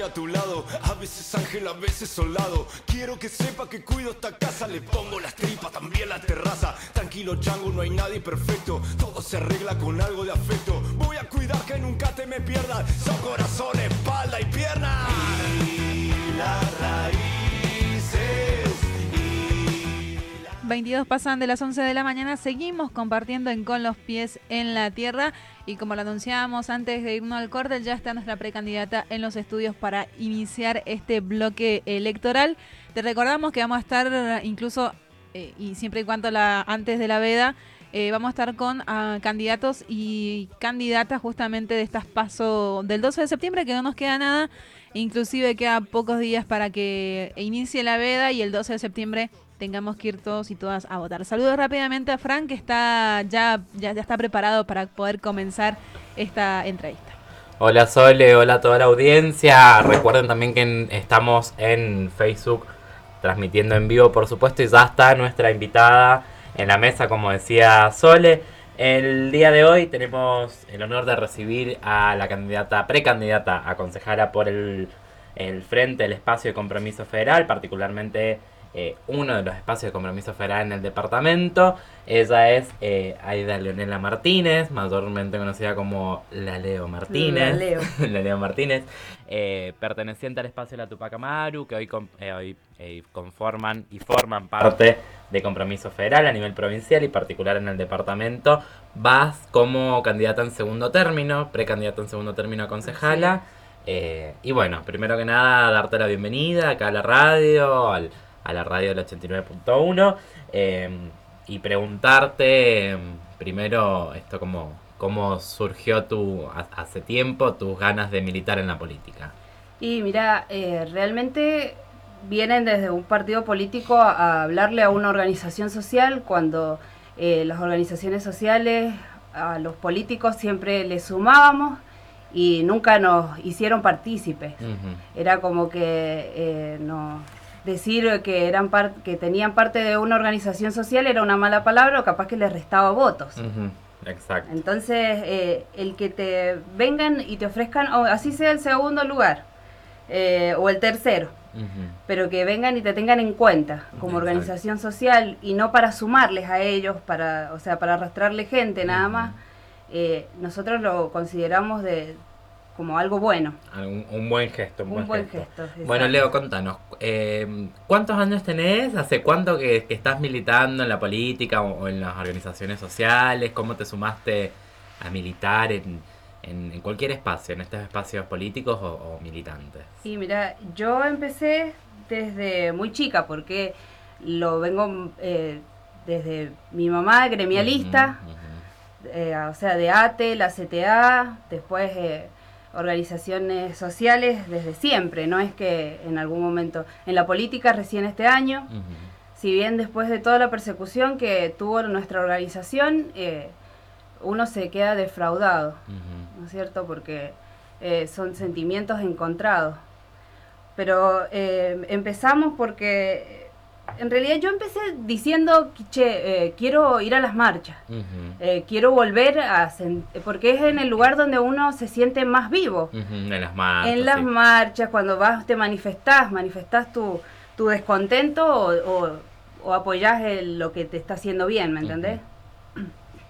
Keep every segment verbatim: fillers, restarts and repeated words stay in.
estoy a tu lado, a veces ángel, a veces soldado. Quiero que sepa que cuido esta casa, le pongo las tripas, también la terraza. Tranquilo chango, no hay nadie perfecto, todo se arregla con algo de afecto. Voy a cuidar que nunca te me pierdas, son corazón, espalda y pierna. Y las raíces. veintidós pasan de las once de la mañana, seguimos compartiendo en Con los Pies en la Tierra y como lo anunciábamos antes de irnos al corte, ya está nuestra precandidata en los estudios para iniciar este bloque electoral. Te recordamos que vamos a estar incluso, eh, y siempre y cuando la, antes de la veda, eh, vamos a estar con uh, candidatos y candidatas justamente de estas PASO del doce de septiembre, que no nos queda nada, inclusive quedan pocos días para que inicie la veda y el doce de septiembre tengamos que ir todos y todas a votar. Saludos rápidamente a Frank, que está ya, ya, ya está preparado para poder comenzar esta entrevista. Hola Sole, hola a toda la audiencia. Recuerden también que en, estamos en Facebook transmitiendo en vivo, por supuesto, y ya está nuestra invitada en la mesa, como decía Sole. El día de hoy tenemos el honor de recibir a la candidata, precandidata a concejala por el, el Frente, el Espacio de Compromiso Federal, particularmente Eh, uno de los espacios de compromiso federal en el departamento. Ella es eh, Aida Leonela Martínez, mayormente conocida como la Leo Martínez. La Leo. La Leo Martínez, eh, perteneciente al espacio de la Tupac Amaru, que hoy, eh, hoy eh, conforman y forman parte de compromiso federal a nivel provincial y particular en el departamento. Vas como candidata en segundo término, precandidata en segundo término a concejala. Eh, y bueno, primero que nada, darte la bienvenida acá a la radio, al a la radio del ochenta y nueve punto uno, eh, y preguntarte eh, primero esto cómo, cómo surgió tu, hace tiempo tus ganas de militar en la política. Y mira, eh, realmente vienen desde un partido político a, a hablarle a una organización social, cuando eh, las organizaciones sociales a los políticos siempre les sumábamos y nunca nos hicieron partícipes. Uh-huh. Era como que eh, no... decir que eran par- que tenían parte de una organización social era una mala palabra o capaz que les restaba votos. Uh-huh. Exacto. Entonces, eh, el que te vengan y te ofrezcan, o así sea el segundo lugar, eh, o el tercero, uh-huh, pero que vengan y te tengan en cuenta como Exacto. organización social y no para sumarles a ellos, para, o sea, para arrastrarle gente nada uh-huh. más, eh, nosotros lo consideramos de como algo bueno. Un, un buen gesto. Un, un buen, buen gesto. gesto bueno, Leo, contanos, eh, ¿cuántos años tenés? ¿Hace cuánto que, que estás militando en la política o, o en las organizaciones sociales? ¿Cómo te sumaste a militar en, en, en cualquier espacio, en estos espacios políticos o, o militantes? Sí, mira, yo empecé desde muy chica porque lo vengo eh, desde mi mamá, gremialista, uh-huh, uh-huh. Eh, o sea, de A T E, la C T A, después... Eh, organizaciones sociales desde siempre, no es que en algún momento, en la política recién este año, uh-huh. si bien después de toda la persecución que tuvo nuestra organización, eh, uno se queda defraudado, uh-huh. ¿no es cierto? Porque eh, son sentimientos encontrados. Pero eh, empezamos porque... En realidad yo empecé diciendo, che, eh, quiero ir a las marchas, uh-huh. eh, quiero volver a... Sent- porque es en el lugar donde uno se siente más vivo. Uh-huh. En las marchas. En las sí. marchas, cuando vas, te manifestás, manifestás tu, tu descontento o, o, o apoyás el, lo que te está haciendo bien, ¿me entendés? Uh-huh.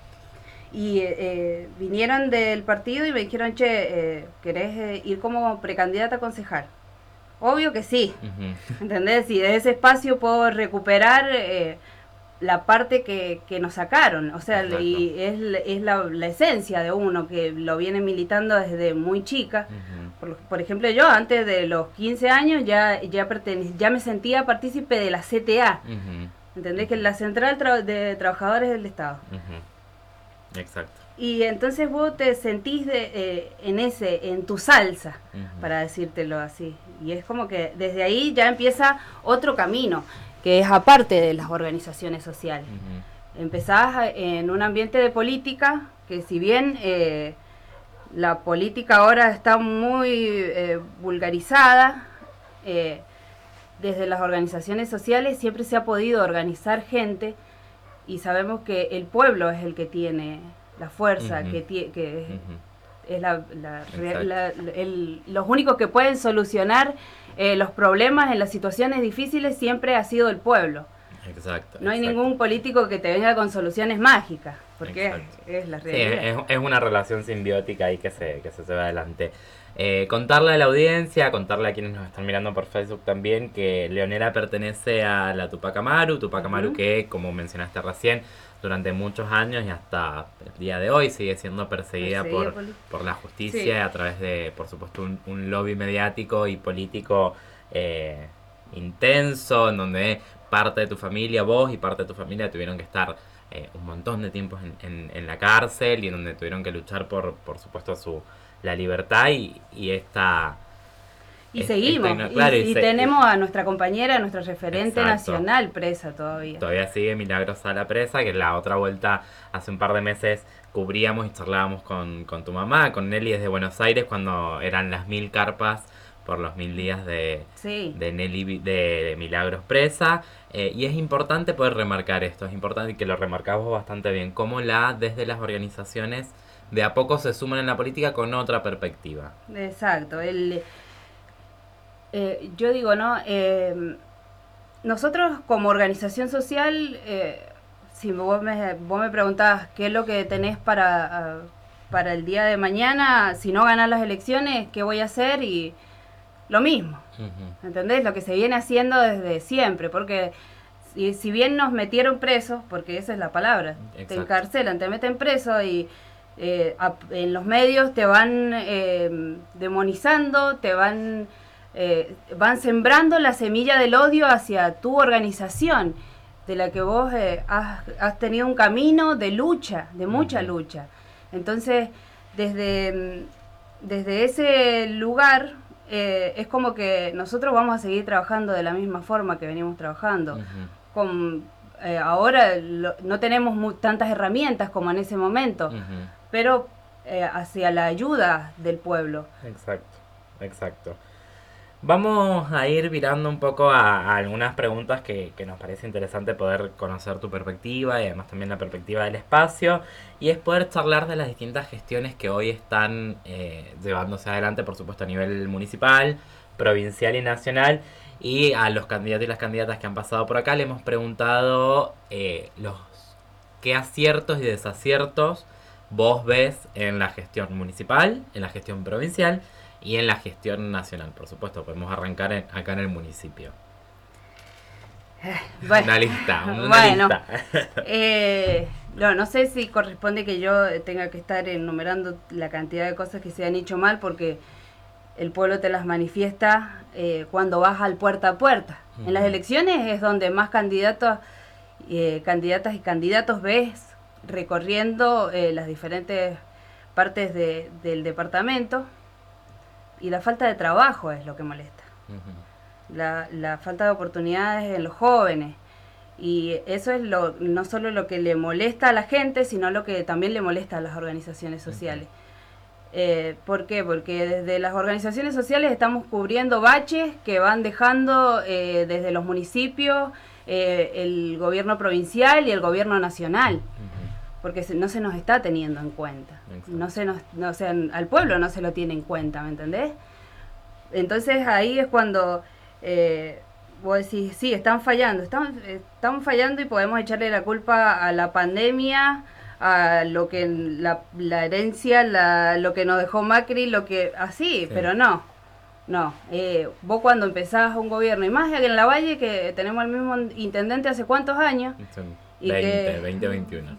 Y eh, vinieron del partido y me dijeron, che, eh, ¿querés eh, ir como precandidata a concejal? Obvio que sí, uh-huh. ¿entendés? Y de ese espacio puedo recuperar eh, la parte que, que nos sacaron, o sea, Exacto. y es, es la, la esencia de uno que lo viene militando desde muy chica. Uh-huh. Por, por ejemplo, yo antes de los quince años ya ya, pertene- ya me sentía partícipe de la C T A, uh-huh. ¿entendés? Que es la Central Tra- de Trabajadores del Estado. Uh-huh. Exacto. Y entonces vos te sentís de, eh, en ese, en tu salsa, uh-huh. para decírtelo así. Y es como que desde ahí ya empieza otro camino, que es aparte de las organizaciones sociales. Uh-huh. Empezás en un ambiente de política, que si bien eh, la política ahora está muy eh, vulgarizada, eh, desde las organizaciones sociales siempre se ha podido organizar gente, y sabemos que el pueblo es el que tiene la fuerza, uh-huh. que, tie- que uh-huh. es la, la, la, el, los únicos que pueden solucionar eh, los problemas en las situaciones difíciles siempre ha sido el pueblo. Exacto. No hay exacto. ningún político que te venga con soluciones mágicas, porque Exacto. es, es la Sí, realidad. es, es una relación simbiótica ahí que se, que se lleva adelante. Eh, contarle a la audiencia, contarle a quienes nos están mirando por Facebook también, que Leonela pertenece a la Tupac Amaru, Tupac Amaru uh-huh. que, como mencionaste recién, durante muchos años y hasta el día de hoy sigue siendo perseguida por, por la justicia sí. a través de, por supuesto, un, un lobby mediático y político eh, intenso, en donde parte de tu familia, vos y parte de tu familia tuvieron que estar eh, un montón de tiempos en, en, en la cárcel y en donde tuvieron que luchar por, por supuesto, su la libertad y, y esta... Y es, seguimos, esta, claro, y, y, y se, tenemos a nuestra compañera, a nuestra referente exacto. nacional presa todavía. Todavía sigue Milagros Sala presa, que la otra vuelta hace un par de meses cubríamos y charlábamos con, con tu mamá, con Nelly desde Buenos Aires, cuando eran las mil carpas por los mil días de, sí. de Nelly de, de Milagros presa. Eh, y es importante poder remarcar esto, es importante que lo remarcamos bastante bien, cómo la desde las organizaciones de a poco se suman en la política con otra perspectiva. Exacto. El, eh, yo digo, ¿no? Eh, nosotros como organización social, eh, si vos me, vos me preguntás qué es lo que tenés para, uh, para el día de mañana, si no ganás las elecciones, ¿qué voy a hacer? Y lo mismo, uh-huh. ¿entendés? Lo que se viene haciendo desde siempre, porque si, si bien nos metieron presos, porque esa es la palabra, exacto. te encarcelan, te meten preso y... Eh, a, en los medios te van eh, demonizando, te van eh, van sembrando la semilla del odio hacia tu organización, de la que vos eh, has, has tenido un camino de lucha, de mucha uh-huh. lucha. Entonces, desde, desde ese lugar, eh, es como que nosotros vamos a seguir trabajando de la misma forma que venimos trabajando. Uh-huh. Con, eh, ahora lo, no tenemos muy, tantas herramientas como en ese momento, uh-huh. pero eh, hacia la ayuda del pueblo. Exacto, exacto. Vamos a ir virando un poco a, a algunas preguntas que, que nos parece interesante poder conocer tu perspectiva y además también la perspectiva del espacio, y es poder charlar de las distintas gestiones que hoy están eh, llevándose adelante, por supuesto a nivel municipal, provincial y nacional, y a los candidatos y las candidatas que han pasado por acá le hemos preguntado eh, los qué aciertos y desaciertos vos ves en la gestión municipal, en la gestión provincial y en la gestión nacional. Por supuesto, podemos arrancar en, acá en el municipio. Bueno, una lista, una bueno, lista. eh, no, no sé si corresponde que yo tenga que estar enumerando la cantidad de cosas que se han hecho mal, porque el pueblo te las manifiesta eh, cuando vas al puerta a puerta. Uh-huh. En las elecciones es donde más candidatos, eh, candidatas y candidatos ves recorriendo eh, las diferentes partes de, del departamento, y la falta de trabajo es lo que molesta. Uh-huh. la, la falta de oportunidades en los jóvenes, y eso es lo no solo lo que le molesta a la gente, sino lo que también le molesta a las organizaciones sociales. Uh-huh. eh, ¿por qué? Porque desde las organizaciones sociales estamos cubriendo baches que van dejando eh, desde los municipios, eh, el gobierno provincial y el gobierno nacional. Uh-huh. Porque no se nos está teniendo en cuenta. Exacto. No se nos, no, o sea, al pueblo no se lo tiene en cuenta, ¿me entendés? Entonces ahí es cuando eh, vos decís, sí, están fallando, están, están fallando, y podemos echarle la culpa a la pandemia, a lo que la, la herencia, la, lo que nos dejó Macri, lo que así, sí. Pero no, no. Eh, vos cuando empezás un gobierno, y más en la Valle, que tenemos el mismo intendente hace cuántos años, y veinte, veinte, veintiuno.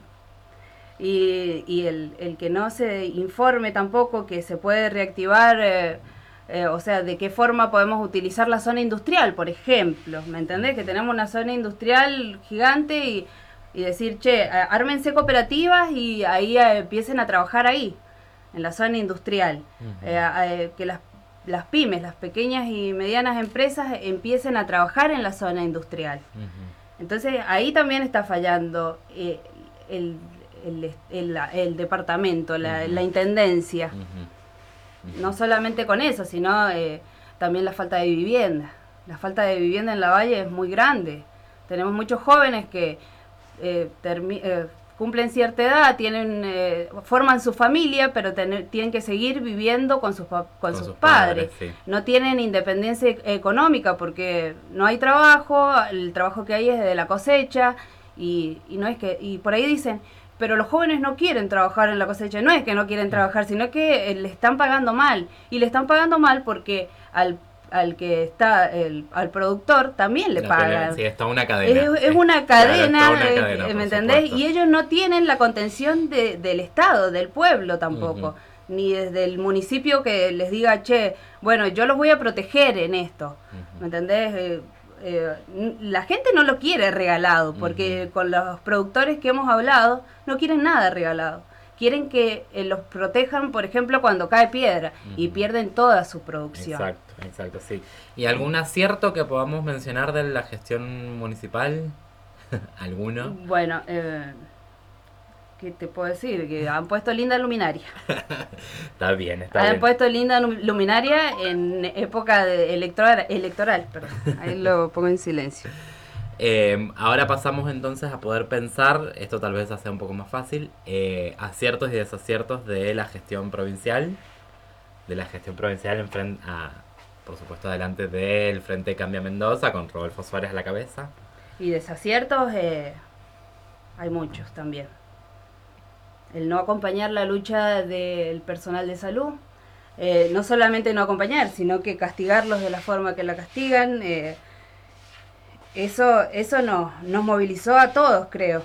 Y, y el, el que no se informe tampoco que se puede reactivar, eh, eh, o sea, de qué forma podemos utilizar la zona industrial, por ejemplo, ¿me entendés? Que tenemos una zona industrial gigante, y, y decir, che, ármense cooperativas y ahí eh, empiecen a trabajar ahí, en la zona industrial. Uh-huh. eh, eh, que las, las pymes, las pequeñas y medianas empresas empiecen a trabajar en la zona industrial. Uh-huh. Entonces ahí también está fallando eh, el... El, el, el departamento, la, uh-huh. la intendencia. Uh-huh. Uh-huh. No solamente con eso, sino eh, también la falta de vivienda. La falta de vivienda en la Valle es muy grande. Tenemos muchos jóvenes que eh, termi- eh, cumplen cierta edad, tienen eh, forman su familia, pero ten, tienen que seguir viviendo con sus, con con sus, sus padres. padres sí. No tienen independencia económica porque no hay trabajo, el trabajo que hay es de la cosecha, y, y no es que y por ahí dicen, pero los jóvenes no quieren trabajar en la cosecha. No es que no quieren trabajar, sino que eh, le están pagando mal, y le están pagando mal porque al al que está, el, al productor también le pagan. Sí, es toda una cadena. Es, es una cadena, claro, es una cadena, ¿me entendés? Supuesto. Y ellos no tienen la contención de, del Estado, del pueblo tampoco, uh-huh. ni desde el municipio que les diga, che, bueno, yo los voy a proteger en esto, uh-huh. ¿me entendés? Eh, eh, la gente no lo quiere regalado, porque uh-huh. con los productores que hemos hablado, no quieren nada regalado. Quieren que eh, los protejan, por ejemplo, cuando cae piedra, uh-huh. y pierden toda su producción. Exacto, exacto, sí. ¿Y algún acierto que podamos mencionar de la gestión municipal? ¿Alguno? Bueno, eh, ¿qué te puedo decir? Que han puesto linda luminaria. Está bien, está han bien. Han puesto linda luminaria en época de electoral, electoral, perdón. Ahí lo pongo en silencio. Eh, ahora pasamos entonces a poder pensar, esto tal vez sea un poco más fácil, eh, aciertos y desaciertos de la gestión provincial, de la gestión provincial en frente a, por supuesto, adelante del Frente Cambia Mendoza, con Rodolfo Suárez a la cabeza. Y desaciertos eh, hay muchos también. El no acompañar la lucha del personal de salud, eh, no solamente no acompañar, sino que castigarlos de la forma que la castigan. eh, Eso, eso nos, nos movilizó a todos, creo,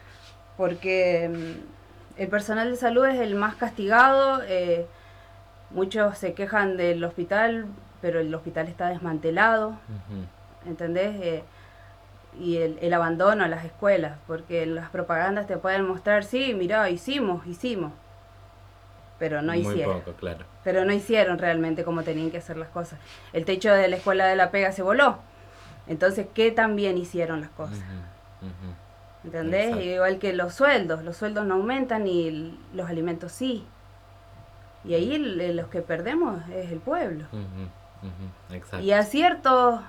porque mm, el personal de salud es el más castigado. Eh, muchos se quejan del hospital, pero el hospital está desmantelado, uh-huh. ¿entendés? Eh, y el, el abandono a las escuelas, porque las propagandas te pueden mostrar, sí, mirá, hicimos, hicimos, pero no Muy hicieron. poco, claro. Pero no hicieron realmente como tenían que hacer las cosas. El techo de la escuela de La Pega se voló. Entonces, ¿qué tan bien hicieron las cosas? Uh-huh, uh-huh. ¿Entendés? Exacto. Igual que los sueldos. Los sueldos no aumentan y el, los alimentos sí. Y ahí el, el, los que perdemos es el pueblo. Uh-huh, uh-huh. Exacto. Y aciertos,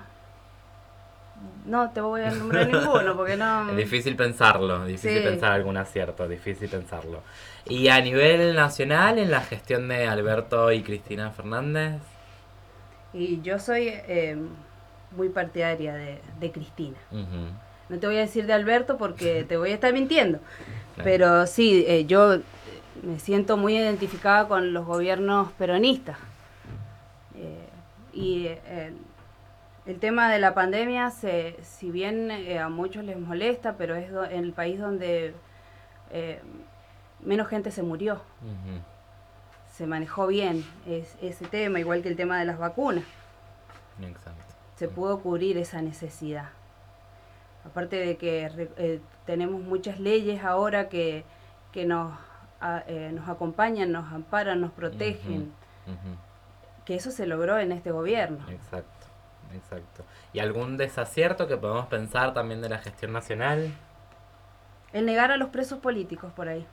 no te voy a nombrar ninguno, porque no... Es difícil pensarlo, difícil sí. pensar algún acierto, difícil pensarlo. Y a nivel nacional, en la gestión de Alberto y Cristina Fernández... Y yo soy... Eh, muy partidaria de, de Cristina. Uh-huh. No te voy a decir de Alberto porque te voy a estar mintiendo. Claro. Pero sí, eh, yo me siento muy identificada con los gobiernos peronistas. Eh, y eh, el tema de la pandemia, se, si bien eh, a muchos les molesta, pero es do, en el país donde eh, menos gente se murió. Uh-huh. Se manejó bien es, ese tema, igual que el tema de las vacunas. Exacto. Se pudo cubrir esa necesidad. Aparte de que eh, tenemos muchas leyes ahora que, que nos, a, eh, nos acompañan, nos amparan, nos protegen, uh-huh, uh-huh. que eso se logró en este gobierno. Exacto, exacto. ¿Y algún desacierto que podemos pensar también de la gestión nacional? El negar a los presos políticos por ahí.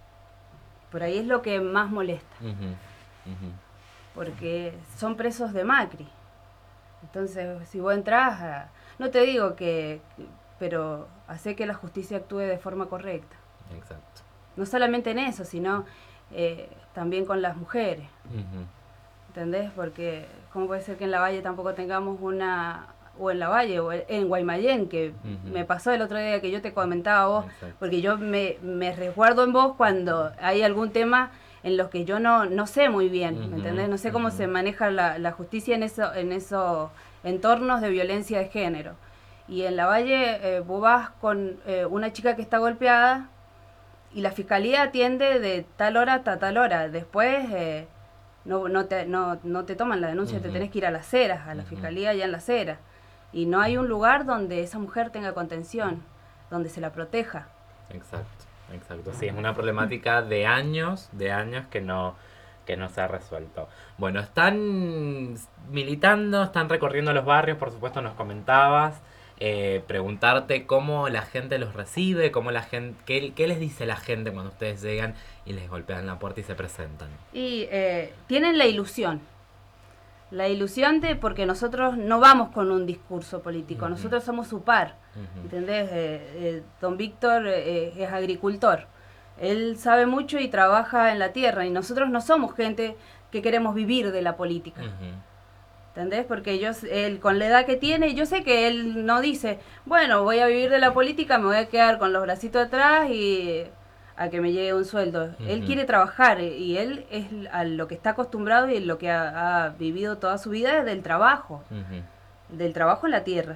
Por ahí es lo que más molesta. Uh-huh, uh-huh. Porque son presos de Macri. Entonces, si vos entras, a, no te digo que, pero hace que la justicia actúe de forma correcta. Exacto. No solamente en eso, sino eh, también con las mujeres. Uh-huh. ¿Entendés? Porque, ¿cómo puede ser que en La Valle tampoco tengamos una, o en La Valle, o en Guaymallén, que uh-huh. me pasó el otro día que yo te comentaba a vos, exacto. porque yo me, me resguardo en vos cuando hay algún tema en los que yo no, no sé muy bien, uh-huh, ¿me entendés? No sé cómo uh-huh. se maneja la, la justicia en eso, en esos entornos de violencia de género. Y en La Valle eh, vos vas con eh, una chica que está golpeada y la fiscalía atiende de tal hora hasta tal hora. Después eh, no, no, te, no, no te toman la denuncia, uh-huh. te tenés que ir a Las Heras, a la uh-huh. fiscalía allá en Las Heras. Y no hay un lugar donde esa mujer tenga contención, donde se la proteja. Exacto. Exacto, sí, es una problemática de años, de años que no, que no se ha resuelto. Bueno, están militando, están recorriendo los barrios, por supuesto nos comentabas, eh, preguntarte cómo la gente los recibe, cómo la gente, qué, qué les dice la gente cuando ustedes llegan y les golpean la puerta y se presentan. Y eh, tienen la ilusión, La ilusión de, porque nosotros no vamos con un discurso político, uh-huh. nosotros somos su par, uh-huh. ¿entendés? Eh, eh, don Víctor eh, es agricultor, él sabe mucho y trabaja en la tierra, y nosotros no somos gente que queremos vivir de la política, uh-huh. ¿entendés? Porque yo, él con la edad que tiene, yo sé que él no dice, bueno, voy a vivir de la política, me voy a quedar con los bracitos atrás y a que me llegue un sueldo. Uh-huh. Él quiere trabajar y él es a lo que está acostumbrado y lo que ha, ha vivido toda su vida es del trabajo, uh-huh. del trabajo en la tierra.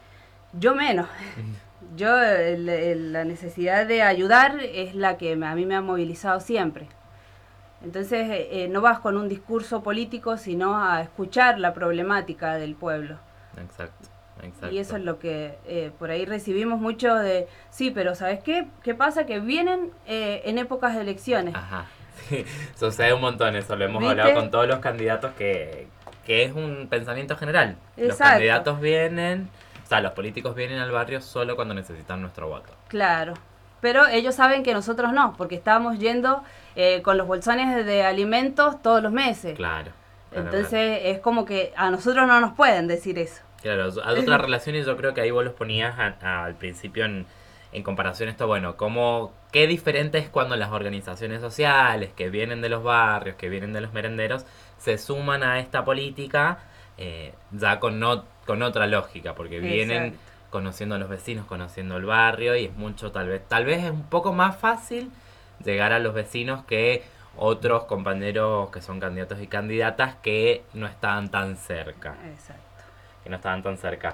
Yo menos. Uh-huh. Yo el, el, la necesidad de ayudar es la que me, a mí me ha movilizado siempre. Entonces eh, no vas con un discurso político, sino a escuchar la problemática del pueblo. Exacto. Exacto. Y eso es lo que eh, por ahí recibimos mucho de, sí, pero ¿sabes qué? ¿Qué pasa? Que vienen eh, en épocas de elecciones. Ajá, sí, sucede un montón eso, lo hemos ¿Viste? hablado con todos los candidatos que, que es un pensamiento general. Exacto. Los candidatos vienen, o sea, los políticos vienen al barrio solo cuando necesitan nuestro voto. Claro, pero ellos saben que nosotros no, porque estábamos yendo eh, con los bolsones de, de alimentos todos los meses. Claro. Entonces claro. Es como que a nosotros no nos pueden decir eso. Claro, hay otras relaciones, yo creo que ahí vos los ponías a, a, al principio en, en comparación esto, bueno, como qué diferente es cuando las organizaciones sociales que vienen de los barrios, que vienen de los merenderos, se suman a esta política eh, ya con, no, con otra lógica, porque vienen Exacto. conociendo a los vecinos, conociendo el barrio y es mucho tal vez, tal vez es un poco más fácil llegar a los vecinos que otros compañeros que son candidatos y candidatas que no estaban tan cerca. Exacto. Que no estaban tan cerca.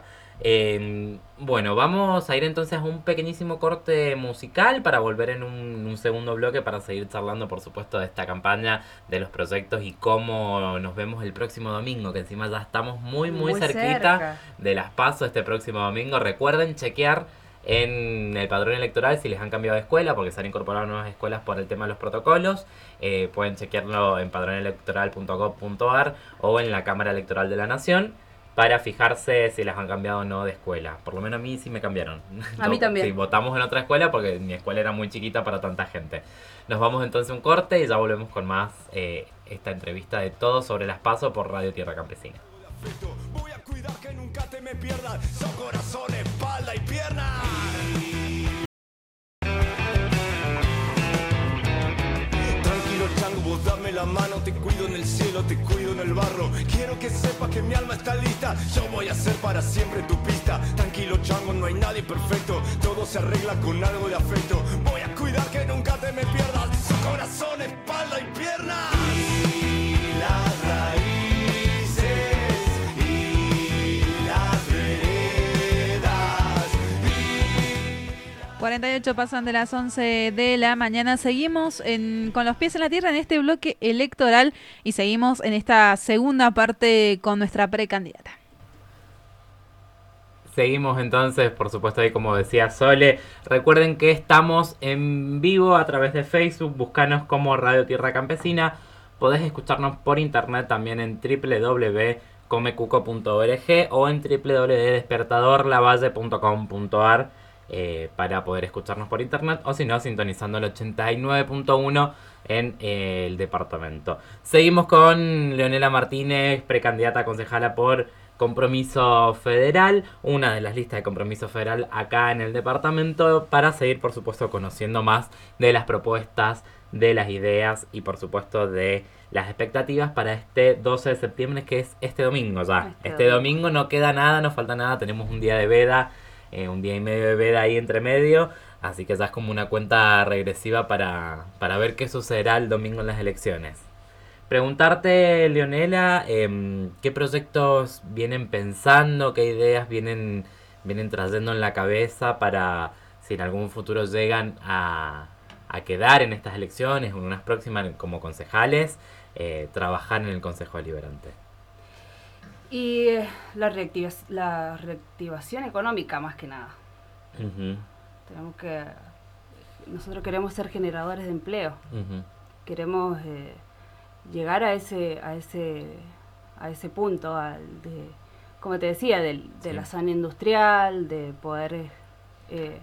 Eh, bueno, vamos a ir entonces a un pequeñísimo corte musical para volver en un, un segundo bloque para seguir charlando, por supuesto, de esta campaña, de los proyectos y cómo nos vemos el próximo domingo, que encima ya estamos muy, muy, muy cerquita cerca. de las PASO este próximo domingo. Recuerden chequear en el padrón electoral si les han cambiado de escuela, porque se han incorporado nuevas escuelas por el tema de los protocolos. Eh, pueden chequearlo en padrón electoral punto gov punto ar o en la Cámara Electoral de la Nación, para fijarse si las han cambiado o no de escuela. Por lo menos a mí sí me cambiaron. A Yo, mí también. Sí, votamos en otra escuela porque mi escuela era muy chiquita para tanta gente. Nos vamos entonces a un corte y ya volvemos con más eh, esta entrevista de todo sobre las PASO por Radio Tierra Campesina. Voy a cuidar que nunca te me pierdas. Son corazón, espalda y piernas. Vos dame la mano, te cuido en el cielo, te cuido en el barro. Quiero que sepas que mi alma está lista. Yo voy a ser para siempre tu pista. Tranquilo, chango, no hay nadie perfecto. Todo se arregla con algo de afecto. Voy a cuidar que nunca te me pierdas. Su corazón, espalda y piernas. Y las raíces y las veredas. Y... cuarenta y ocho pasan de las once de la mañana. Seguimos en, con los pies en la tierra en este bloque electoral y seguimos en esta segunda parte con nuestra precandidata. Seguimos entonces, por supuesto, ahí como decía Sole. Recuerden que estamos en vivo a través de Facebook. Búscanos como Radio Tierra Campesina. Podés escucharnos por internet también en doble u doble u doble u punto comecuco punto org o en doble u doble u doble u punto despertador lavalle punto com punto ar. Eh, para poder escucharnos por internet o si no sintonizando el ochenta y nueve punto uno en eh, el departamento. Seguimos con Leonela Martínez, precandidata a concejala por Compromiso Federal, una de las listas de Compromiso Federal acá en el departamento, para seguir por supuesto conociendo más de las propuestas, de las ideas y por supuesto de las expectativas para este doce de septiembre, que es este domingo ya. Este, este domingo no queda nada, no falta nada, tenemos un día de veda. Eh, un día y medio de veda ahí entre medio, así que ya es como una cuenta regresiva para, para ver qué sucederá el domingo en las elecciones. Preguntarte, Leonela, eh, ¿qué proyectos vienen pensando, qué ideas vienen, vienen trayendo en la cabeza para, si en algún futuro llegan a, a quedar en estas elecciones o en unas próximas como concejales, eh, trabajar en el Consejo Deliberante? Y la, reactiva, la reactivación económica más que nada. Uh-huh. Tenemos que, nosotros queremos ser generadores de empleo. Uh-huh. Queremos eh, llegar a ese, a ese, a ese punto, al de, como te decía, de, de sí. la zona industrial, de poder eh,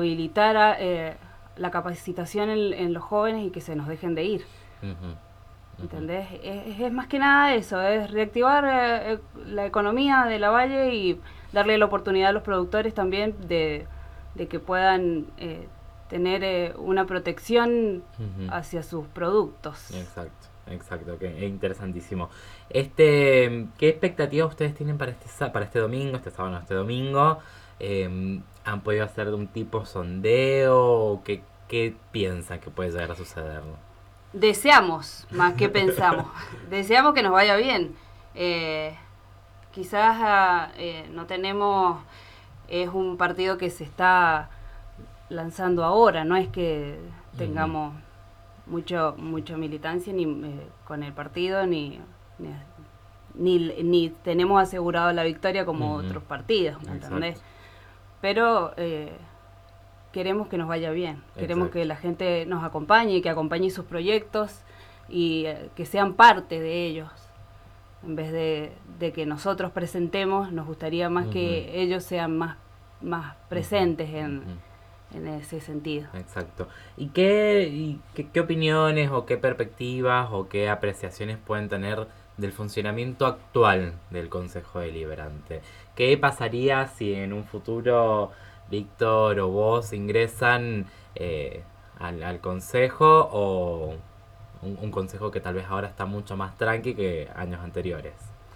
habilitar a, eh, la capacitación en, en los jóvenes y que se nos dejen de ir. Uh-huh. ¿entendés? Uh-huh. Es, es más que nada eso, es reactivar eh, la economía de la Valle y darle la oportunidad a los productores también de, de que puedan eh, tener eh, una protección uh-huh. hacia sus productos. Exacto, exacto, que es interesantísimo. Este, ¿qué expectativas ustedes tienen para este para este domingo, este sábado, este domingo? Eh, ¿Han podido hacer un tipo sondeo? ¿Qué, qué piensan que puede llegar a suceder? Deseamos, más que pensamos. Deseamos que nos vaya bien. Eh, quizás eh, no tenemos... Es un partido que se está lanzando ahora, no es que tengamos uh-huh. mucho mucha militancia ni eh, con el partido, ni, ni, ni, ni tenemos asegurado la victoria como uh-huh. otros partidos, ¿me entendés? Pero eh, queremos que nos vaya bien, Exacto. queremos que la gente nos acompañe, que acompañe sus proyectos y eh, que sean parte de ellos. En vez de, de que nosotros presentemos, nos gustaría más uh-huh. que ellos sean más, más presentes uh-huh. en, uh-huh. en ese sentido. Exacto. ¿Y qué, y qué, qué opiniones o qué perspectivas o qué apreciaciones pueden tener del funcionamiento actual del Consejo Deliberante? ¿Qué pasaría si en un futuro Víctor o vos ingresan eh, al, al Consejo o un, un Consejo que tal vez ahora está mucho más tranqui que años anteriores?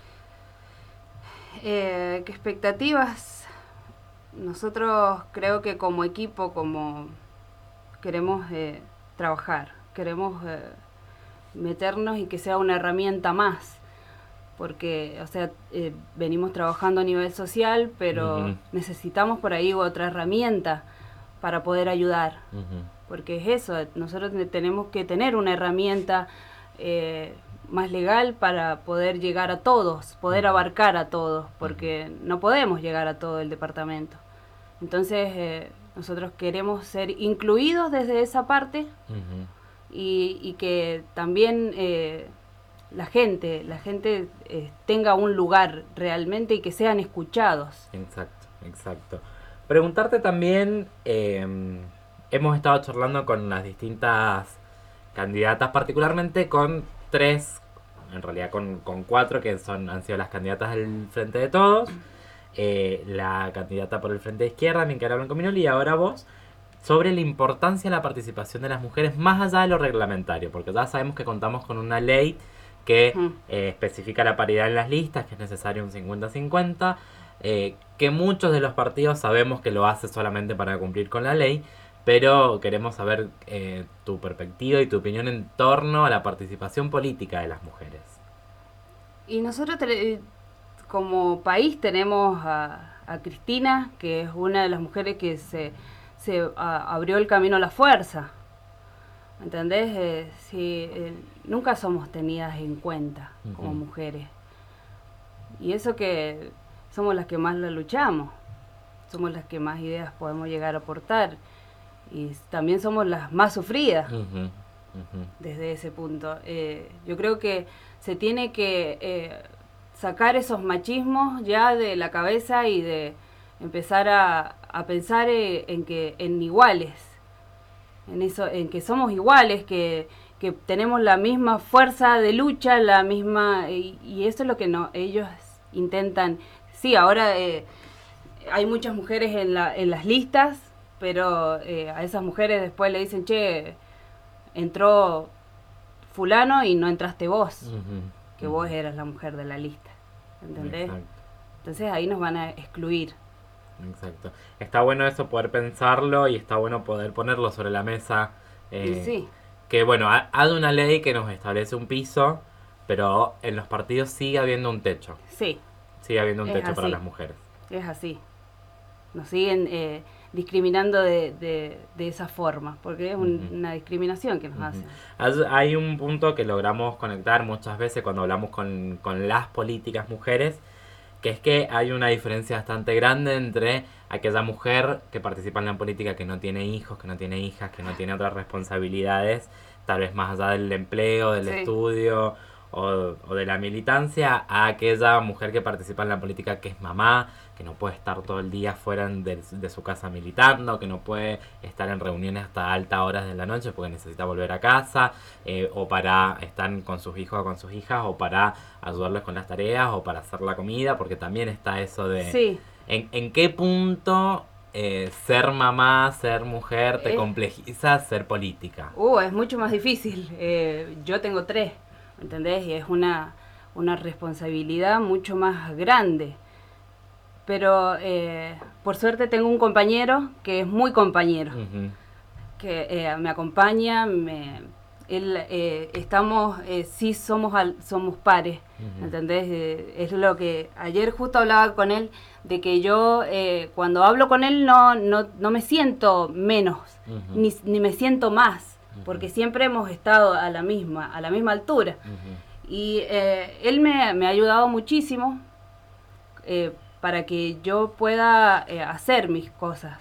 Eh, ¿Qué expectativas? Nosotros creo que como equipo, como queremos eh, trabajar, queremos eh, meternos y que sea una herramienta más. Porque, o sea, eh, venimos trabajando a nivel social, pero uh-huh. necesitamos por ahí otra herramienta para poder ayudar. Uh-huh. Porque es eso, nosotros tenemos que tener una herramienta eh, más legal para poder llegar a todos, poder uh-huh. abarcar a todos, porque uh-huh. no podemos llegar a todo el departamento. Entonces, eh, nosotros queremos ser incluidos desde esa parte uh-huh. y, y que también... Eh, la gente, la gente eh, tenga un lugar realmente y que sean escuchados. Exacto, exacto. Preguntarte también, eh, hemos estado charlando con las distintas candidatas, particularmente con tres, en realidad con, con cuatro que son han sido las candidatas del Frente de Todos, eh, la candidata por el Frente de Izquierda, Micaela Blancominoli, y ahora vos, sobre la importancia de la participación de las mujeres más allá de lo reglamentario, porque ya sabemos que contamos con una ley que eh, especifica la paridad en las listas, que es necesario un cincuenta cincuenta, eh, que muchos de los partidos sabemos que lo hace solamente para cumplir con la ley, pero queremos saber eh, tu perspectiva y tu opinión en torno a la participación política de las mujeres. Y nosotros te, como país tenemos a, a Cristina, que es una de las mujeres que se, se a, abrió el camino a la fuerza. ¿Entendés? Eh, si, eh, nunca somos tenidas en cuenta uh-huh. como mujeres. Y eso que somos las que más la luchamos, somos las que más ideas podemos llegar a aportar. Y también somos las más sufridas uh-huh. Uh-huh. desde ese punto. Eh, yo creo que se tiene que eh, sacar esos machismos ya de la cabeza y de empezar a, a pensar eh, en que en iguales. En eso, en que somos iguales, que, que tenemos la misma fuerza de lucha, la misma, y, y eso es lo que no, ellos intentan. Sí, ahora eh, hay muchas mujeres en, la, en las listas, pero eh, a esas mujeres después le dicen, che, entró fulano y no entraste vos, uh-huh. que uh-huh. vos eras la mujer de la lista, ¿entendés? Exacto. Entonces ahí nos van a excluir. Exacto. Está bueno eso, poder pensarlo, y está bueno poder ponerlo sobre la mesa. Eh, sí. Que bueno, ha, hay una ley que nos establece un piso, pero en los partidos sigue habiendo un techo. Sí. Sigue habiendo un es techo así. para las mujeres. Es así. Nos siguen eh, discriminando de, de, de esa forma, porque es un, uh-huh. una discriminación que nos uh-huh. hacen. Hay un punto que logramos conectar muchas veces cuando hablamos con, con las políticas mujeres, que es que hay una diferencia bastante grande entre aquella mujer que participa en la política que no tiene hijos, que no tiene hijas, que no tiene otras responsabilidades, tal vez más allá del empleo, del sí. estudio o, o de la militancia a aquella mujer que participa en la política que es mamá, que no puede estar todo el día fuera de, de su casa militando, que no puede estar en reuniones hasta altas horas de la noche porque necesita volver a casa, eh, o para estar con sus hijos o con sus hijas, o para ayudarles con las tareas, o para hacer la comida, porque también está eso de... Sí. ¿En, en qué punto eh, ser mamá, ser mujer, te Eh. complejiza ser política? Uh, es mucho más difícil. Eh, yo tengo tres, ¿entendés? Y es una, una responsabilidad mucho más grande. Pero eh, por suerte tengo un compañero que es muy compañero, Uh-huh. que eh, me acompaña, me, él, eh, estamos, eh, sí somos, al, somos pares, Uh-huh. ¿entendés? Eh, es lo que ayer justo hablaba con él, de que yo eh, cuando hablo con él no, no, no me siento menos, Uh-huh. ni, ni me siento más, Ujú. porque siempre hemos estado a la misma, a la misma altura. Uh-huh. Y eh, él me, me ha ayudado muchísimo eh, para que yo pueda eh, hacer mis cosas.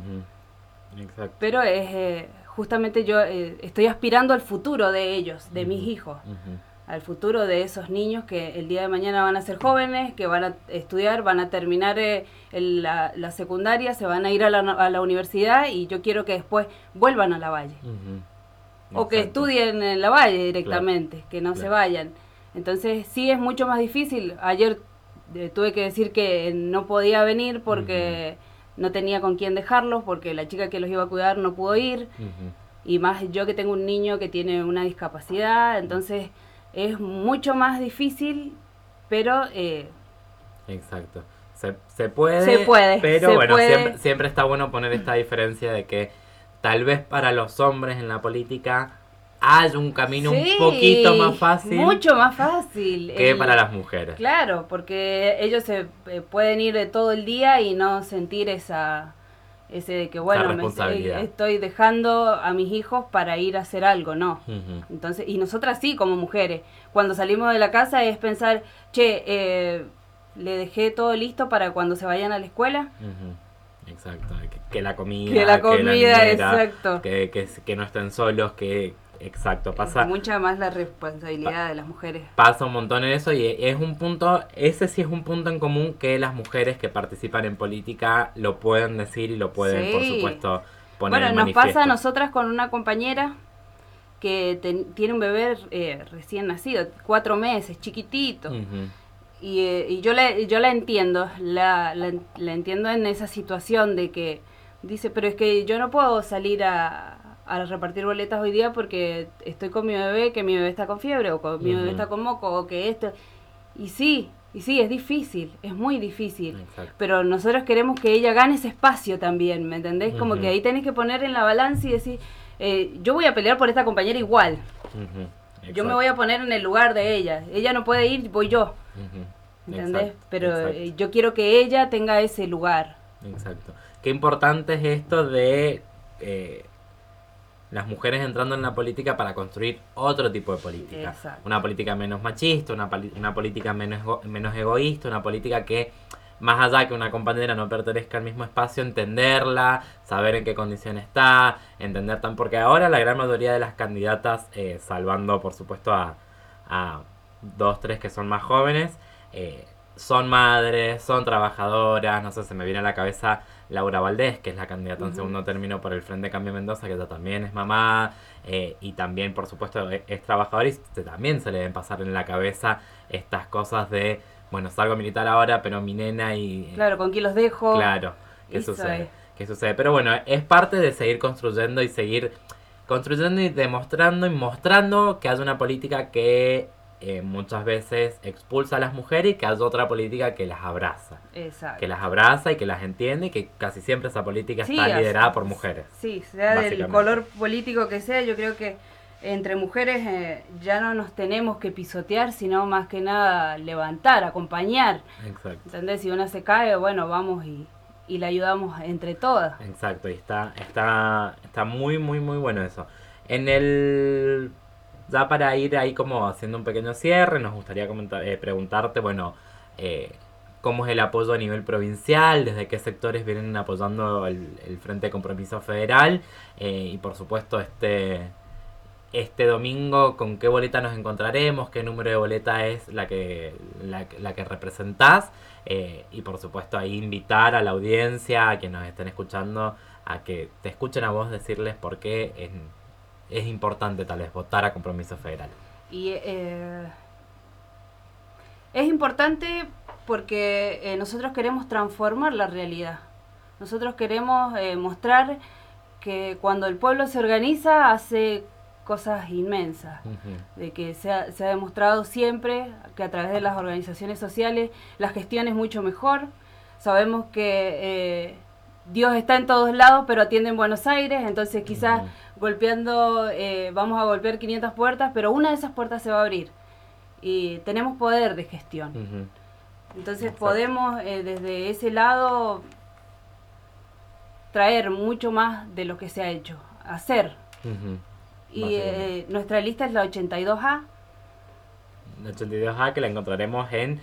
Uh-huh. Exacto. Pero es eh, justamente yo eh, estoy aspirando al futuro de ellos, de Uh-huh. mis hijos, Uh-huh. al futuro de esos niños que el día de mañana van a ser jóvenes, que van a estudiar, van a terminar eh, el- la, la secundaria, se van a ir a la, a la universidad y yo quiero que después vuelvan a la Valle. Uh-huh. O que Exacto. estudien en la Valle directamente, que no se Claro. vayan. Entonces sí es mucho más difícil. Ayer eh, tuve que decir que no podía venir porque no tenía con quién dejarlos, porque la chica que los iba a cuidar no pudo ir. Uh-huh. Y más yo que tengo un niño que tiene una discapacidad, entonces es mucho más difícil, pero eh, Exacto. Se, se puede, Se puede, pero se bueno, puede. Siempre, siempre está bueno poner esta diferencia de que tal vez para los hombres en la política hay un camino sí, un poquito más fácil mucho más fácil. que El- para las mujeres. Claro, porque ellos se eh, pueden ir de todo el día y no sentir esa ese de que bueno, me, responsabilidad. eh, estoy dejando a mis hijos para ir a hacer algo, no. Ujú. Entonces, y nosotras sí, como mujeres, cuando salimos de la casa es pensar, che, eh, le dejé todo listo para cuando se vayan a la escuela. Ujú. Exacto, que, que la comida, Que la comida, niñera, exacto. que, que, que no estén solos, que exacto, pasa, Mucha más la responsabilidad de las mujeres. pasa un montón en eso y es un punto, ese sí es un punto en común que las mujeres que participan en política lo pueden decir y lo pueden, Sí. por supuesto, poner Bueno, en nos manifiesto. pasa a nosotras con una compañera que ten- tiene un bebé eh, recién nacido, cuatro meses, chiquitito. Ujú. Y, eh, y yo, la, yo la entiendo, la, la, la entiendo en esa situación de que dice, pero es que yo no puedo salir a, a repartir boletas hoy día porque estoy con mi bebé, que mi bebé está con fiebre, o con mi Ujú. bebé está con moco, o que esto. Y sí, y sí, es difícil, es muy difícil. Exacto. Pero nosotros queremos que ella gane ese espacio también, ¿me entendés? Como Ujú. que ahí tenés que poner en la balanza y decir, eh, yo voy a pelear por esta compañera igual. Ujú. Yo me Exacto. voy a poner en el lugar de ella. Ella no puede ir, voy yo. Ujú. ¿Entendés? Exacto, Pero exacto. eh, yo quiero que ella tenga ese lugar. Exacto. Qué importante es esto de eh, las mujeres entrando en la política para construir otro tipo de política. Exacto. Una política menos machista, una, pali- una política menos, ego- menos egoísta, una política que, más allá que una compañera no pertenezca al mismo espacio, entenderla, saber en qué condición está, entender tan... Porque ahora la gran mayoría de las candidatas, eh, salvando por supuesto a, a dos, tres que son más jóvenes, eh, son madres, son trabajadoras, no sé, se me viene a la cabeza Laura Valdés, que es la candidata en Ujú. segundo término por el Frente Cambio Mendoza, que ella también es mamá, eh, y también, por supuesto, es, es trabajadora, y se- también se le deben pasar en la cabeza estas cosas de, bueno, salgo a militar ahora, pero mi nena y... Claro, ¿con quién los dejo? Claro, ¿qué Eso sucede? es. ¿Qué sucede? Pero bueno, es parte de seguir construyendo y seguir construyendo y demostrando y mostrando que hay una política que eh, muchas veces expulsa a las mujeres y que hay otra política que las abraza. Exacto. Que las abraza y que las entiende y que casi siempre esa política Sí, está así- liderada por mujeres. Sí, sea del básicamente. color político que sea, yo creo que entre mujeres eh, ya no nos tenemos que pisotear, sino más que nada levantar, acompañar. Exacto. ¿Entendés? Si una se cae, bueno, vamos y, y la ayudamos entre todas. Exacto, y está, está, está muy, muy, muy bueno eso. En el... Ya para ir ahí como haciendo un pequeño cierre, nos gustaría comentar, eh, preguntarte, bueno, eh, cómo es el apoyo a nivel provincial, desde qué sectores vienen apoyando el, el Frente de Compromiso Federal, eh, y por supuesto este este domingo con qué boleta nos encontraremos, qué número de boleta es la que, la, la que representás, eh, y por supuesto ahí invitar a la audiencia, a quienes nos estén escuchando, a que te escuchen a vos decirles por qué es, es importante tal vez votar a Compromiso Federal. Y eh, es importante porque eh, nosotros queremos transformar la realidad. Nosotros queremos eh, mostrar que cuando el pueblo se organiza hace cosas inmensas, uh-huh. de que se ha, se ha demostrado siempre que a través de las organizaciones sociales la gestión es mucho mejor. Sabemos que eh, Dios está en todos lados, pero atiende en Buenos Aires, entonces quizás uh-huh. golpeando, eh, vamos a golpear quinientas puertas, pero una de esas puertas se va a abrir y tenemos poder de gestión. Uh-huh. Entonces Exacto. podemos eh, desde ese lado traer mucho más de lo que se ha hecho, hacer. Uh-huh. Y eh, nuestra lista es la ochenta y dos A. La ochenta y dos A que la encontraremos en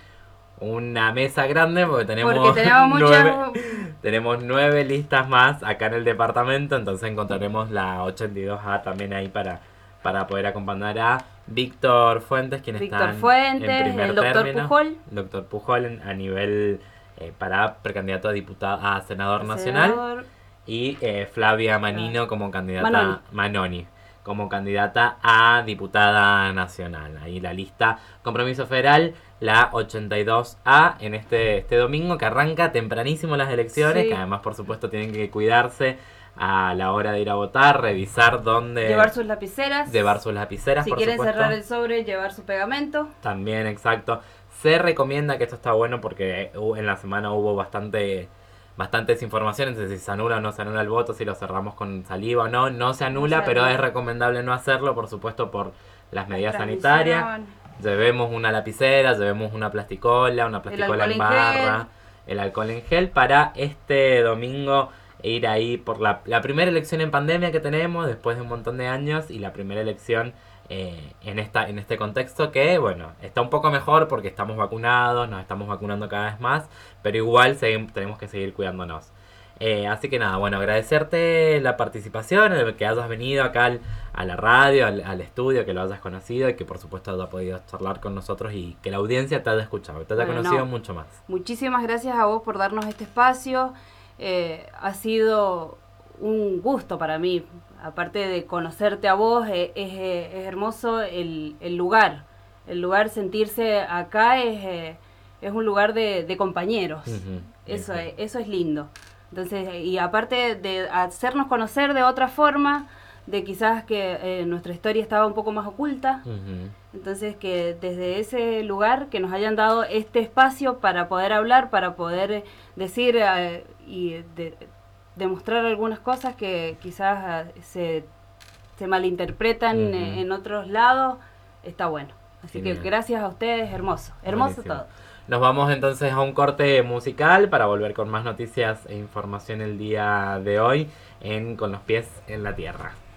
una mesa grande porque tenemos, porque tenemos, nueve, muchas... tenemos nueve listas más acá en el departamento, entonces encontraremos la ochenta y dos A también ahí para, para poder acompañar a Víctor Fuentes, quien Víctor está Fuentes, en primer el doctor término. Pujol. Doctor Pujol en, a nivel eh, para precandidato a diputado a senador a nacional. Senador. Y eh, Flavia Manino como candidata Manoni. Manoni como candidata a diputada nacional. Ahí la lista Compromiso Federal, la ochenta y dos A en este, este domingo que arranca tempranísimo las elecciones, sí. que además por supuesto tienen que cuidarse a la hora de ir a votar, revisar dónde... Llevar sus lapiceras. Llevar sus lapiceras, si por quieren supuesto. cerrar el sobre, llevar su pegamento. También, exacto. Se recomienda, que esto está bueno porque en la semana hubo bastante... bastante desinformación entre si se anula o no se anula el voto, si lo cerramos con saliva o no. No se anula, no se pero anula. Es recomendable no hacerlo, por supuesto, por las medidas sanitarias. Llevemos una lapicera, llevemos una plasticola, una plasticola en barra, el alcohol en gel para este domingo ir ahí por la, la primera elección en pandemia que tenemos después de un montón de años y la primera elección eh, en esta en este contexto que, bueno, está un poco mejor porque estamos vacunados, nos estamos vacunando cada vez más, pero igual seguimos, tenemos que seguir cuidándonos. Eh, así que nada, bueno, agradecerte la participación, el que hayas venido acá al, a la radio, al, al estudio, que lo hayas conocido y que por supuesto hayas podido charlar con nosotros y que la audiencia te haya escuchado, te haya bueno, conocido no. mucho más. Muchísimas gracias a vos por darnos este espacio. Eh, ha sido un gusto para mí, aparte de conocerte a vos, eh, es, es hermoso el, el lugar, el lugar sentirse acá es, eh, es un lugar de, de compañeros, uh-huh, eso, uh-huh. es, eso es lindo. Entonces, y aparte de hacernos conocer de otra forma, de quizás que eh, nuestra historia estaba un poco más oculta, uh-huh. entonces que desde ese lugar que nos hayan dado este espacio para poder hablar, para poder decir eh, y de, demostrar algunas cosas que quizás uh, se, se malinterpretan uh-huh. en, en otros lados, está bueno. Así Genial. Que gracias a ustedes, hermoso, hermoso Buenísimo. Todo. Nos vamos entonces a un corte musical para volver con más noticias e información el día de hoy en Con los Pies en la Tierra.